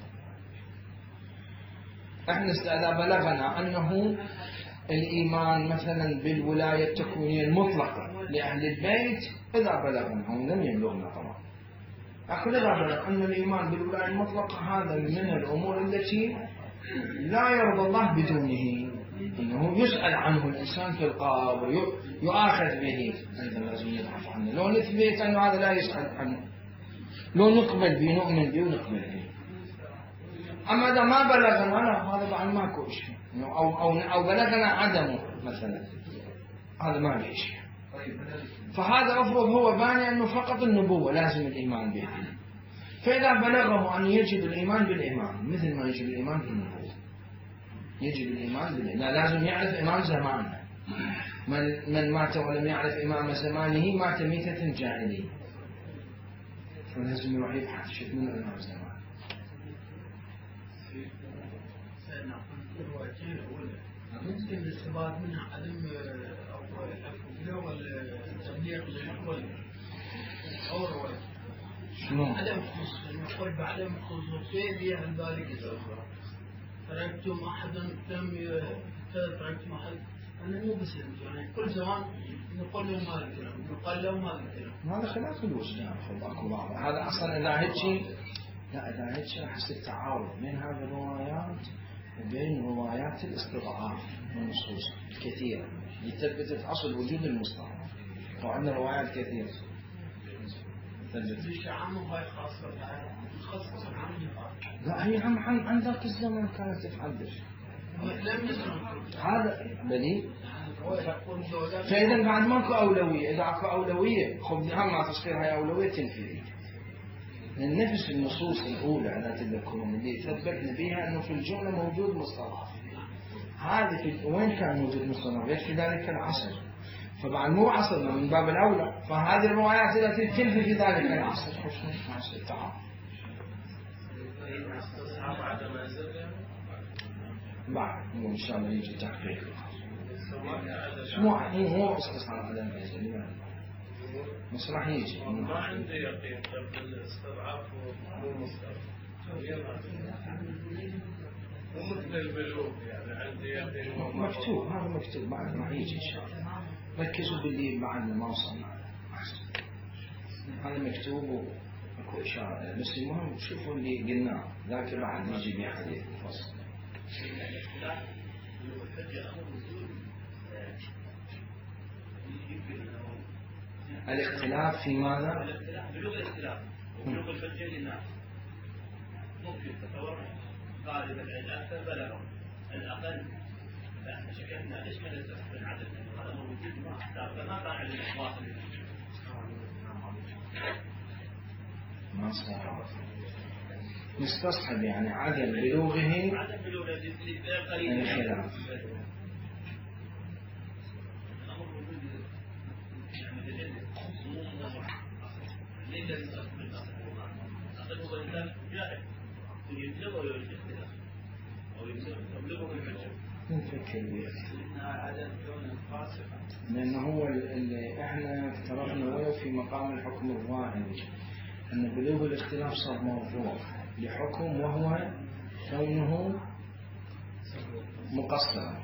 احنا إذا بلغنا أنه الإيمان مثلا بالولاية التكوينية المطلقة لأهل البيت، إذا بلغنا هم لم يبلغنا طبعا، لكن إذا بلغ أن الإيمان بالولاية المطلقة هذا من الأمور التي لا يرضى الله بدونه، إنه يسأل عنه الإنسان في القبر ويؤاخذ به، أيضا لازم يضعف عنه. لو نثبت أنه هذا لا يسأل عنه، لو نقبل به نؤمن به ونقبل به. أما إذا ما بلغنا لا، هذا بعد ماكو شيء، أو أو أو بلغنا عدمه مثلا، هذا ما له شيء. فهذا أفرض هو باني أنه فقط النبوة لازم الإيمان به. فإذا بلغه أن يجب الإيمان بالإمام مثل ما يجب الإيمان بالنبوة، يجب الإيمان بالإمام، لا لازم يعرف إمام زمانه. من من مات ولم يعرف إمام زمانه مات ميتة جاهلية، فلازم يروح يبحث شوف من إمام زمانه. ممكن الاستفاد منها عدم أو الحكم ولا التبليغ للأول أو شلون؟ عدم نقول بعدم خصوصية عن ذلك الأخرى. تركتم أحدا لم ي... تركتم أحد، أنا مو بس يعني كل زمان نقول لهم هذا الكلام، نقول لهم هذا الكلام. هذا خلاف الوجدان خذ اكو بعض، هذا اصلا اذا هيك لا اذا هيك راح يصير تعارض بين هذه الروايات وبين روايات الاستضعاف والنصوص الكثيره اللي تثبت اصل وجود المصطلح، وعندنا روايات كثيره. ليش عامه هاي خاصة خاصة عامه؟ لا هي عم عن عن ذاك الزمن كانت تتحدث. لم يسمع هذا بدي. فإذا بعد ماكو أولوية، إذا أكو أولوية خذ هم ما تصير هاي أولوية تنفيذ. لأن نفس النصوص الأولى لا تذكرون اللي ثبتنا بها أنه في الجملة موجود مصطلح. هذه في وين كان موجود مصطلح؟ في ذلك العصر. فبعد مو عصرنا من باب الأولى، فهذه الروايات التي تنفي في ذلك العصر خشوا مع التعارض. بعد مو إن شاء الله يجي تحقيق. مو مو استصحاب عدم الأزل لماذا؟ بس راح يجي. ما عندي يقين بالاستضعاف مو مستضعف. مو مثل البلوغ يعني عندي يقين. مكتوب هذا مكتوب بعد راح يجي إن شاء الله. ركزوا باللي بعدنا ما وصلنا. هذا مكتوب وأكو إشارة، بس المهم شوفوا اللي قلناه ذاك بعد يجي بيه حديث مفصل. الاختلاف في ماذا؟ بلوغ الاختلاف وبلوغ الحجة للناس ممكن تتصور غالبا الأكثر بلغوا الأقل فإحنا شكلنا ليش ما نستخدم العدد هذا موجود ما اختار ما كان عندنا واصل ما صار نستصحب يعني عدم بلوغه عدم بلوغ الخلاف. نفكر بيه لأنه هو اللي احنا افترضنا ولو في مقام الحكم الظاهري أن بلوغ الاختلاف صار موضوع لحكم وهو كونه مقصرا،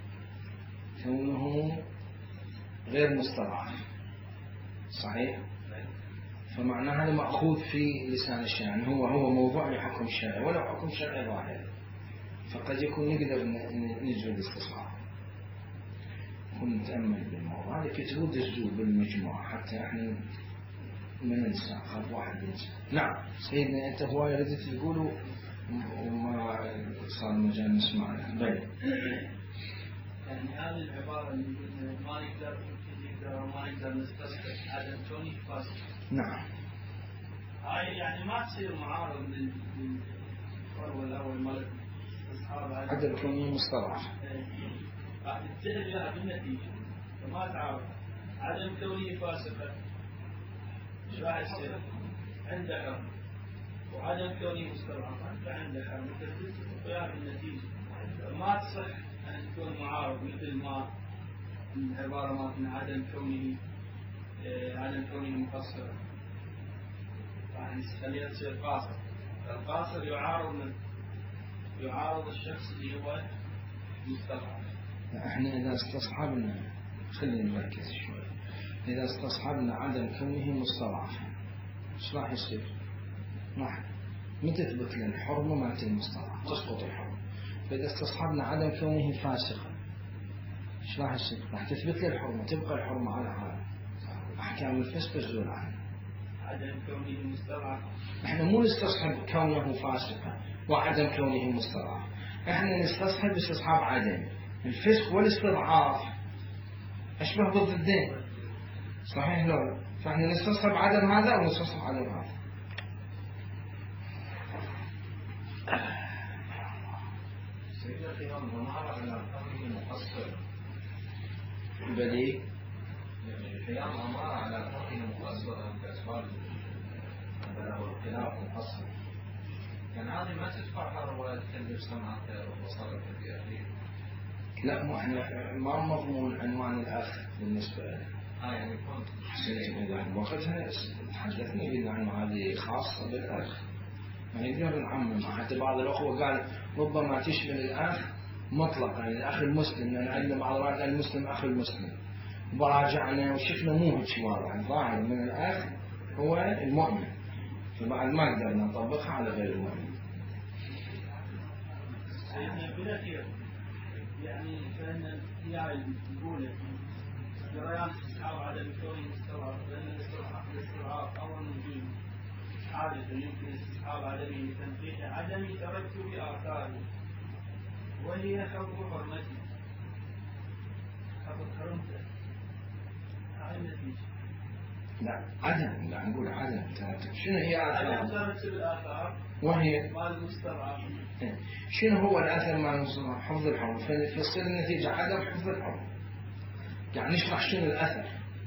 كونه غير مستضعف. صحيح؟ فمعنى هذا مأخوذ في لسان الشارع، هو هو موضوع لحكم الشارع ولو حكم شرعي ظاهر، فقد يكون نقدر نجري الاستصحاب. نكون نتأمل بالموضوع هذا كتبوا دزوا بالمجموعة حتى احنا ما ننسى، خاف واحد ينسى. نعم سيدنا انت هواية ردت تقولوا وما صار مجال نسمع. بل يعني هذه العبارة اللي ما نقدر ما نقدر نستصحب عدم كوني فاسد. نعم. هاي يعني ما تصير معارض للفرو الأول مال استصحاب عدم كوني مصطلح. راح تتجه لها بالنتيجة فما تعارض. عدم كوني فاسقا ايش راح يصير؟ عنده حرم، وعدم كوني مستضعفا فعنده حرم، تثبت وياها بالنتيجة. ما تصح أن تكون معارض مثل ما العبارة مالتنا عدم كونه عدم كونه مقصرا، يعني خليها تصير قاصر. القاصر يعارض من يعارض الشخص اللي هو مستضعف. احنا إذا استصحبنا خلينا نركز شوي، إذا استصحبنا عدم كونه مستضعفا ايش راح يصير؟ راح ما تثبت لنا الحرمة مالت المستضعف، تسقط الحرمة. فإذا استصحبنا عدم كونه فاسقا ايش راح يصير؟ راح تثبت لنا الحرمة، تبقى الحرمة على حالها، أحكام الفسق تزول عنها. عدم كونه مستضعف احنا مو نستصحب كونه فاسقا وعدم كونه مستضعف، احنا نستصحب استصحاب عدم الفسق والاستضعاف اشبه بالضدين. صحيح لو فاحنا نستصحب عدم هذا او نستصحب عدم هذا. سيدنا الإمام ومعه على كونه مقصر بدي يعني القيام أمر على كونه مقصرا بأسباب الخلاف مقصر. كان هذه ما تدفعها رواية كلب سمعك وصلت بأهليه. لا مو احنا ما مضمون عنوان الأخ بالنسبة له. اه يعني يكون إذا وقتها تحدثنا قلنا عنه هذه خاصة بالأخ، ما يقدر نعمم. حتى بعض الأخوة قال ربما تشمل الأخ مطلقا، يعني الأخ المسلم، لأن عندنا بعض الأخوة المسلم أخ المسلم، وراجعنا وشفنا مو هيك واضح. الظاهر من الأخ هو المؤمن، فبعد ما قدرنا نطبقها على غير المؤمن. سيدنا بلا خير، يعني فإن الياء الأولى جريان استيعاب عدم كونه مستوعب، لأن الاستيعاب أو الوجود حادث يمكن استصحاب عدمه لتنقيح عدم ترتب آثاره، وهي حفظ حرمته، حفظ حرمته. هاي النتيجة. لا عدم، لا نقول عدم ترتب. شنو هي عدم آثار؟ ترتب الآثار وهي ما المستوعب. شنو هو الأثر مع المصنع؟ حفظ الحرم. فتصير النتيجة عدم حفظ الحرم. يعني نشرح شنو الأثر.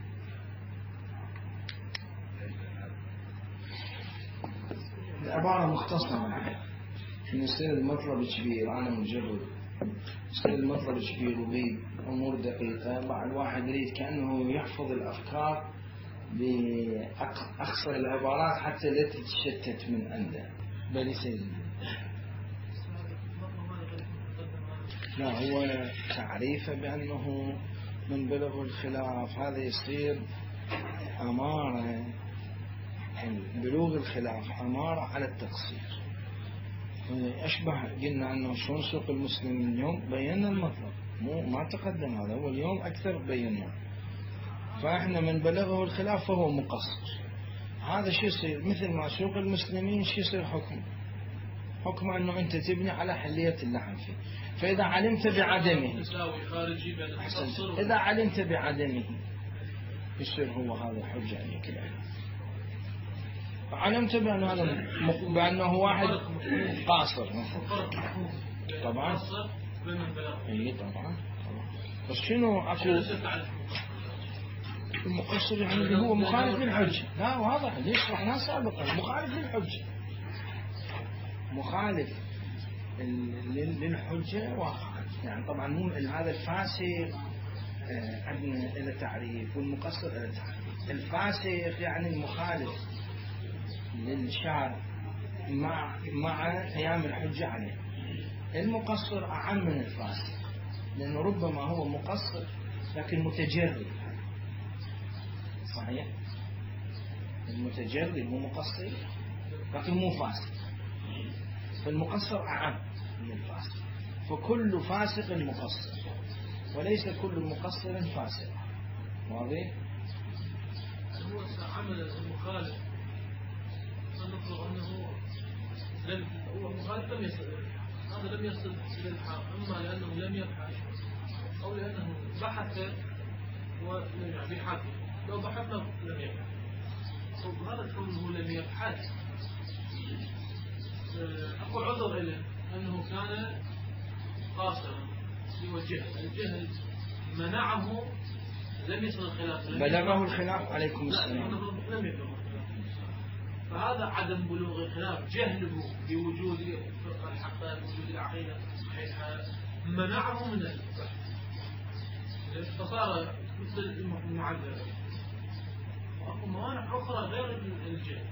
العبارة مختصرة معي. إنه يصير المطلب كبير، أنا مجرد يصير المطلب كبير وبيد أمور دقيقة، بعد الواحد يريد كأنه يحفظ الأفكار بأقصر العبارات حتى لا تتشتت من عنده. بل يصير لا هو تعريفه بأنه من بلغ الخلاف، هذا يصير أمارة، بلوغ الخلاف أمارة على التقصير. أشبه قلنا أنه شلون سوق المسلمين اليوم بينا المطلب، مو ما تقدم هذا، هو اليوم أكثر بينا. فإحنا من بلغه الخلاف فهو مقصر. هذا شو يصير؟ مثل ما سوق المسلمين شو يصير حكم؟ حكم أنه أنت تبني على حلية اللحم فيه. فإذا علمت بعدمه، إذا علمت بعدمه يصير هو هذا حجة عليك الآن. علمت بأنه هذا بأنه واحد قاصر طبعا. اي طبعا. بس شنو اكو المقصر؟ يعني هو مخالف للحجة. لا واضح ليش شرحناه سابقا، مخالف للحجة، مخالف للحجة واقعا. يعني طبعا مو هذا الفاسق عندنا له تعريف والمقصر له تعريف. الفاسق يعني المخالف للشارع مع مع قيام الحجة عليه. المقصر أعم من الفاسق، لأنه ربما هو مقصر لكن متجرد. صحيح؟ المتجرد مو مقصر لكن مو فاسق، فالمقصر أعم من الفاسق. فكل فاسق مقصر وليس كل مقصر فاسق. واضح؟ هو عمل المخالف نفرض أنه لم هو المخالف لم يصل، هذا لم يصل إلى الحق، إما لأنه لم يبحث أو لأنه بحث ولم يبحث. لو بحثنا لم يبحث، وهذا كونه لم يبحث أكو عذر له أنه كان قاصرا يوجه الجهل منعه، لم يصل الخلاف، بلغه الخلاف. عليكم السلام. لم يبلغ. فهذا عدم بلوغ الخلاف، جهله بوجود الحقائق، بوجود العقيدة الصحيحة منعه من البحث، فصار مثل المعذر. وأكو موانع أخرى غير الجهل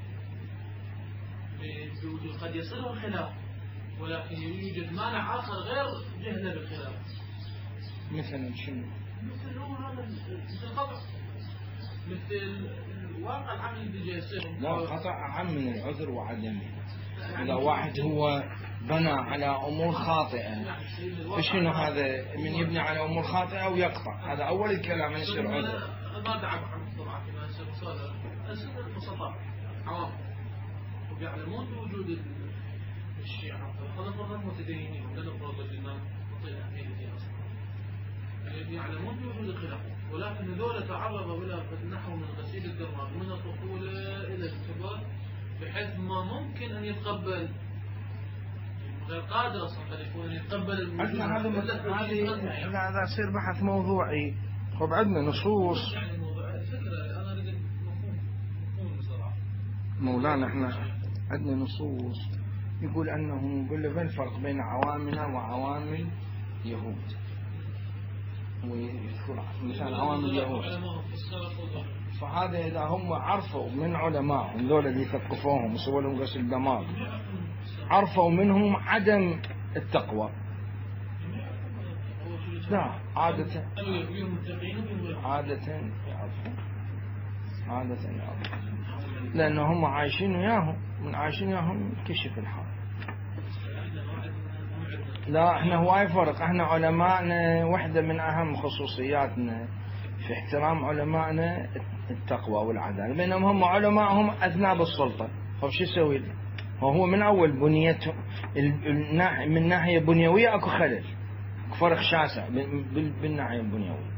بوجود، قد يصل الخلاف ولكن يوجد مانع آخر غير جهله بالخلاف. مثلا شنو؟ مثل هو هذا مثل القطع، مثل الواقع العمل اللي يصير. لا القطع أعم من العذر وعدمه. إذا واحد هو بنى على أمور خاطئة، فشنو هذا من يبني على أمور خاطئة ويقطع؟ هذا أول الكلام يصير عذر. ما دعم عن الطبعة كما يصير مصادر السنة البسطاء عوام ويعلمون بوجود الشيعة. هذا فرق متدينين ولا نفرض الإمام مطيع أهمية الدين أصلا، يعلمون بوجود الخلاف، ولكن هذول تعرضوا إلى نحو من غسيل الدماغ من الطفولة إلى الكبر، بحيث ما ممكن أن يتقبل، غير قادر أصلا أن يكون يتقبل الوجود. هذه هذا يصير بحث موضوعي. طب عندنا نصوص يعني موضوع الفكرة أنا أريد مفهوم مفهوم بصراحة. مولانا احنا عندنا نصوص يقول أنه يقول له ما الفرق بين عوامنا وعوامل يهود. ويذكر مثال عوام اليهود. فهذا إذا هم عرفوا من علمائهم ذول اللي يثقفوهم وسووا لهم غسل دماغ، عرفوا منهم عدم التقوى، لا عادة عادة يعرفون، عادة يعرفون، لأنه هم عايشين وياهم، من عايشين وياهم كشف الحال. لا احنا هواي فرق، احنا علماءنا واحدة من أهم خصوصياتنا في احترام علماءنا التقوى والعدالة، بينما هم علماءهم أذناب السلطة. فش يسوي له؟ وهو من أول بنيته من ناحية بنيوية أكو خلل، فرق شاسع بالناحية البنيوية.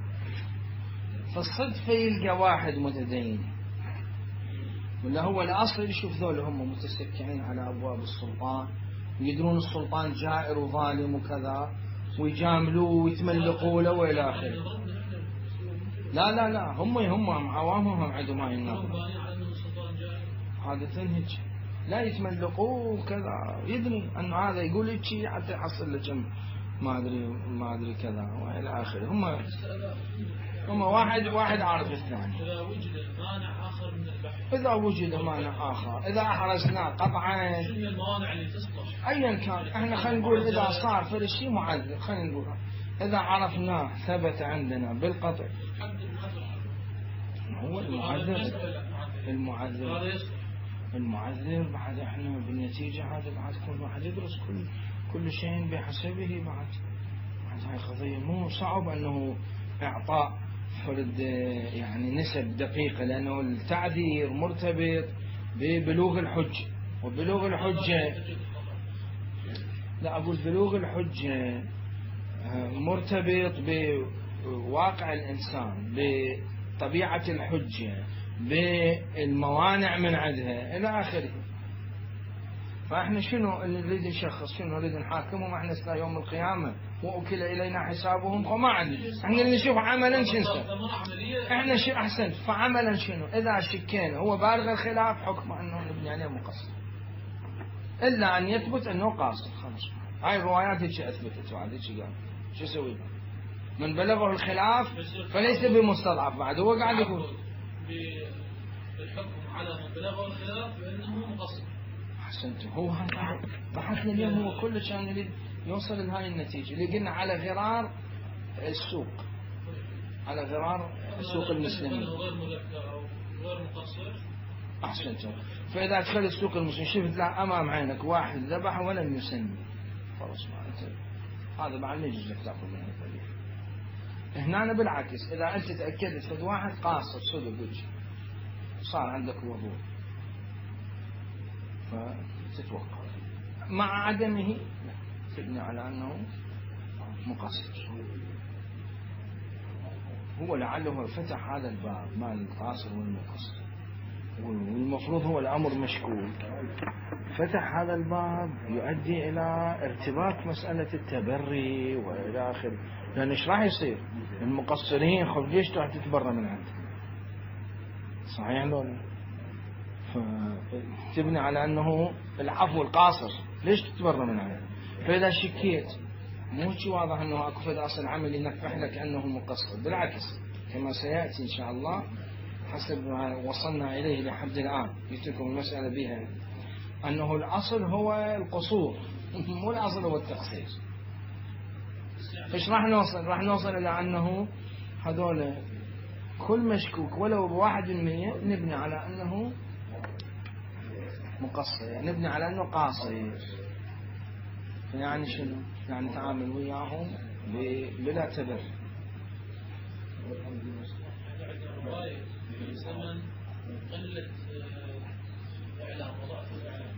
فالصدفة يلقى واحد متدين، ولا هو الأصل يشوف ذول هم متسكعين على أبواب السلطان ويدرون السلطان جائر وظالم وكذا، ويجاملوه ويتملقوا له وإلى آخره. لا لا لا هم هم عوامهم هم عندهم هاي النظرة عادة هيك، لا يتملقوه وكذا، يدري أن هذا يقول هيك حتى يحصل له كم ما أدري ما أدري كذا وإلى آخره. هم هم واحد واحد عارف الثاني. إذا وجد مانع آخر من البحث، إذا وجد مانع آخر، إذا أحرزنا قطعا شنو الموانع اللي تصلح؟ أيا كان، إحنا خلينا نقول إذا صار فرق شيء معذر، خلينا نقول إذا عرفناه ثبت عندنا بالقطع هو المعذر. المعذر المعذر بعد إحنا بالنتيجة هذا بعد كل واحد يدرس كل كل شيء بحسبه. بعد بعد هاي قضية مو صعب أنه إعطاء فرد يعني نسب دقيقة، لأنه التعذير مرتبط ببلوغ الحجة، وبلوغ الحجة لا أقول بلوغ الحجة مرتبط بواقع الإنسان، بطبيعة الحجة، بالموانع من عندها إلى آخره. فإحنا شنو اللي نريد نشخص، شنو نريد نحاكمهم؟ إحنا سنا يوم القيامة وأكل إلينا حسابهم، فما عندي إحنا اللي نشوف عملا شنو إحنا شو أحسن. فعملا شنو؟ إذا شكينا هو بالغ الخلاف حكم أنه نبني عليه مقصر، إلا أن يثبت أنه قاصر خلاص. هاي الروايات هيك أثبتت بعد هيك قال شو يسوي؟ من بلغه الخلاف فليس بمستضعف، بعد هو قاعد يقول بالحكم على من بلغه الخلاف بأنه مقصر. أحسنت. هو هذا بحثنا اليوم، هو كله كان يريد يوصل لهاي النتيجة اللي قلنا على غرار السوق، على غرار السوق المسلمين. غير مذكر أو غير مقصر. أحسنت. فإذا دخل السوق المسلم شفت لا أمام عينك واحد ذبح ولم يسمي، خلاص ما أنت هذا بعد ما يجوز لك تأخذ منه الطريق. هنا بالعكس، إذا أنت تأكدت فد واحد قاصر صدق وجه صار عندك وضوء فتتوقع، مع عدمه تبني على أنه مقصر. هو لعله فتح هذا الباب مال القاصر والمقصر، والمفروض هو الأمر مشكول. فتح هذا الباب يؤدي إلى ارتباط مسألة التبري وإلى آخره، لأن إيش راح يصير؟ المقصرين خذ ليش راح تتبرى من عنده؟ صحيح لولا؟ فتبني على أنه العفو القاصر ليش تتبرى من عنده؟ فإذا شكيت مو شيء واضح أنه أكو فد أصل عمل ينفح لك أنه مقصر، بالعكس كما سيأتي إن شاء الله حسب ما وصلنا إليه لحد الآن قلت لكم المسألة بها أنه الأصل هو القصور مو الأصل هو التقصير. فإيش راح نوصل؟ راح نوصل إلى أنه هذول كل مشكوك ولو بواحد بالمية نبني على أنه مقصر، نبني على أنه قاصر. يعني شنو؟ يعني تعامل وياهم بلا تبر. في زمن قلة الإعلام وضعف الإعلام،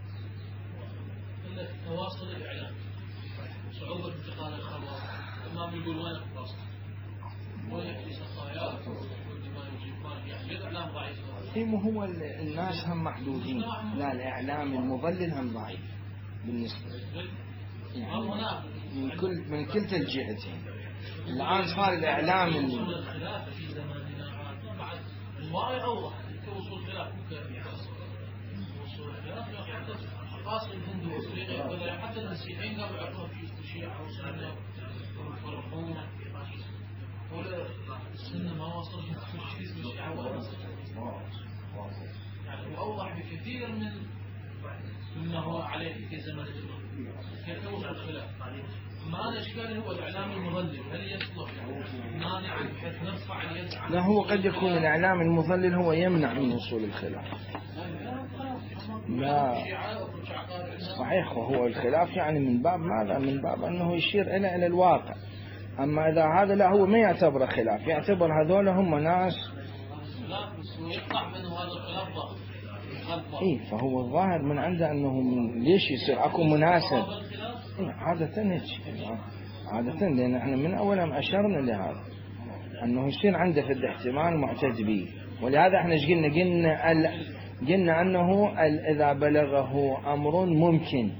قلة تواصل الإعلام، صعوبة انتقال الخبر، الإمام يقول وين القصد؟ وين في سخايات؟ ما يجيب ما يعني الإعلام ضعيف. إيه هو الناس هم محدودين، لا الإعلام المضلل هم ضعيف بالنسبة يعني من كل من كلتا الجهتين. الآن صار الإعلام الخلافة في زماننا بعد الواقع أوضح وصول خلاف وصول خلاف يعني خاصة الهند وأفريقيا حتى المسيحيين قالوا يعرفون في الشيعة وسنة ويفرقون ولا السنة ما وصلت للتشخيص بالشعب يعني أوضح بكثير من مما هو عليه في زمن الإمام كيف توضع الخلاف ما الإشكال هو الإعلام المضلل هل يصلح مانعا بحيث نرفع اليد عن لا هو قد يكون الإعلام المضلل هو يمنع من وصول الخلاف. لا صحيح وهو الخلاف يعني من باب ماذا من باب أنه يشير إلى إلى الواقع. أما إذا هذا لا هو ما يعتبره خلاف يعتبر هذول هم ناس يطلع منه هذا الخلاف ضغط. إيه فهو الظاهر من عنده أنه من ليش يصير أكو مناسب إيه عادة نجي عادة لأن إحنا من أول ما أشرنا لهذا أنه يصير عنده في الاحتمال معتد به ولهذا إحنا إيش قلنا قلنا ال... قلنا أنه ال... إذا بلغه أمر ممكن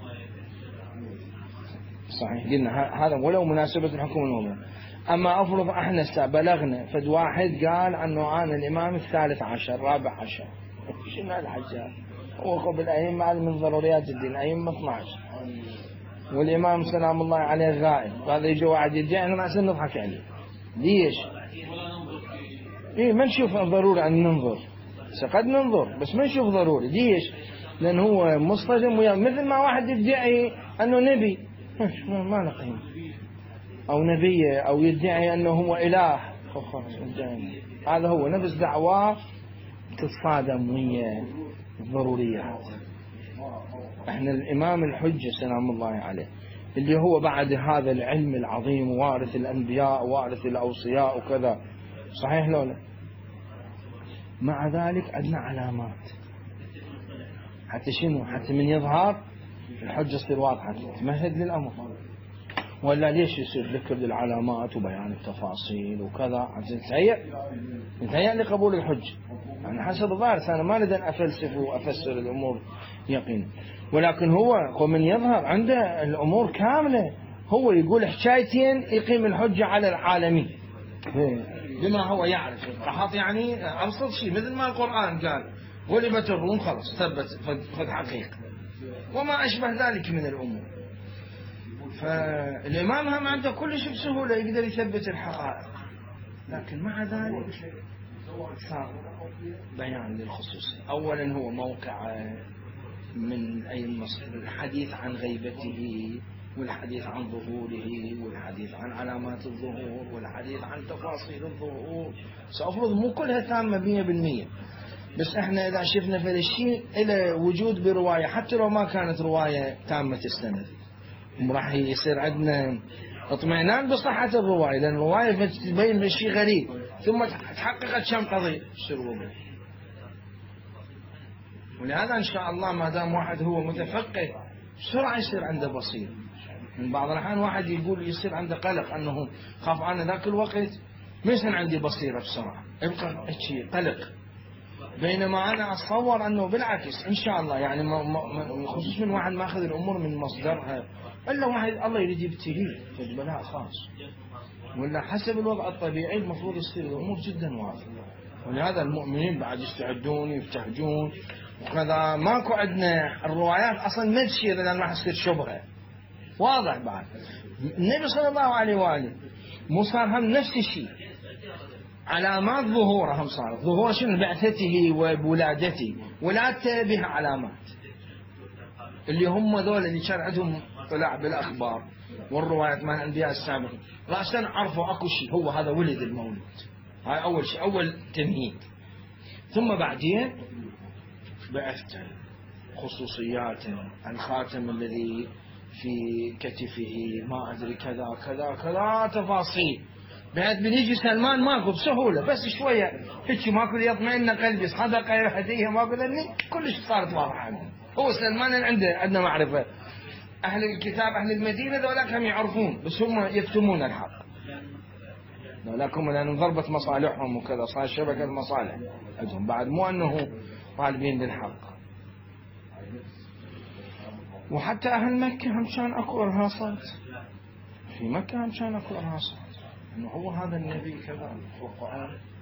صحيح قلنا ه... هذا ولو مناسبة الحكم المؤمن. أما أفرض إحنا بلغنا فد واحد قال أنه أنا الإمام الثالث عشر رابع عشر شنو الحجاب هو قبل الأئمة من ضروريات الدين أئمة اثنا عشر والإمام سلام الله عليه غائب هذا يجي واحد يدعي أنا عشان نضحك عليه ليش؟ إيه ما نشوف ضروري أن ننظر قد ننظر بس ما نشوف ضروري ليش؟ لأن هو مصطدم ويا مثل ما واحد يدعي أنه نبي ما نقيم أو نبي أو يدعي أنه هو إله هذا هو نفس دعواه تتصادم ويا الضروريات. احنا الإمام الحجة سلام الله عليه اللي هو بعد هذا العلم العظيم وارث الأنبياء وارث الأوصياء وكذا صحيح لولا مع ذلك عندنا علامات حتى شنو حتى من يظهر الحجة تصير واضحة تمهد للأمر ولا ليش يصير ذكر للعلامات وبيان التفاصيل وكذا عشان تهيأ تهيأ لقبول الحجة يعني حسب الظاهر أنا ما أريد أن أفلسف وأفسر الأمور يقين ولكن هو من يظهر عنده الأمور كاملة هو يقول حكايتين يقيم الحجة على العالمين بما هو يعرف قحط يعني أبسط شيء مثل ما القرآن قال غلبت الروم خلص ثبت فد حقيقة وما أشبه ذلك من الأمور. فالإمام هم عنده كل شيء بسهولة يقدر يثبت الحقائق لكن مع ذلك صار بيان للخصوص أولا هو موقع من أي المصدر الحديث عن غيبته والحديث عن ظهوره والحديث عن علامات الظهور والحديث عن تفاصيل الظهور سأفرض مو كلها تامة مية بالمية بس احنا إذا شفنا في الشيء إلى وجود برواية حتى لو ما كانت رواية تامة السند راح يصير عندنا اطمئنان بصحة الرواية لأن الرواية تبين بشيء غريب ثم تحققت كم قضية يصير وضوح. ولهذا إن شاء الله ما دام واحد هو متفقه بسرعة يصير عنده بصير. من بعض الأحيان واحد يقول يصير عنده قلق أنه خاف أنا ذاك الوقت ما يصير عندي بصيرة بسرعة يبقى هيك قلق بينما أنا أتصور أنه بالعكس إن شاء الله يعني خصوصا من واحد ما أخذ الأمور من مصدرها إلا واحد الله يريد يبتليه فجبلها خاص ولا حسب الوضع الطبيعي المفروض يصير الأمور جدا واضحة. ولهذا المؤمنين بعد يستعدون يفتهجون وكذا ماكو عندنا الروايات أصلا ما تشير لأن راح تصير شبهة واضح. بعد النبي صلى الله عليه وآله مو صار هم نفس الشيء علامات ظهورهم صارت ظهور شنو بعثته وولادته ولادته بها علامات اللي هم ذول اللي كان عندهم طلع بالأخبار والروايات مع الأنبياء السابقين رأسا عرفوا أكو شيء هو هذا ولد المولود هاي أول شيء أول تمهيد. ثم بعدين بعثته خصوصياته الخاتم الذي في كتفه ما أدري كذا كذا كذا تفاصيل بعد بنيجي سلمان ماكو بسهولة بس شوية هيك ماكو يطمئن قلبي صدقة هدية ماكو ذني كلش صارت واضحة عنه. هو سلمان اللي عنده عندنا معرفة أهل الكتاب أهل المدينة ذولاك هم يعرفون بس هم يكتمون الحق ذولاكم لأنهم ضربت مصالحهم وكذا صار شبكة مصالح عندهم بعد مو أنه طالبين للحق. وحتى أهل مكة هم كان أكو إرهاصات في مكة هم كان أكو إرهاصات إنه هو هذا النبي كذا في القرآن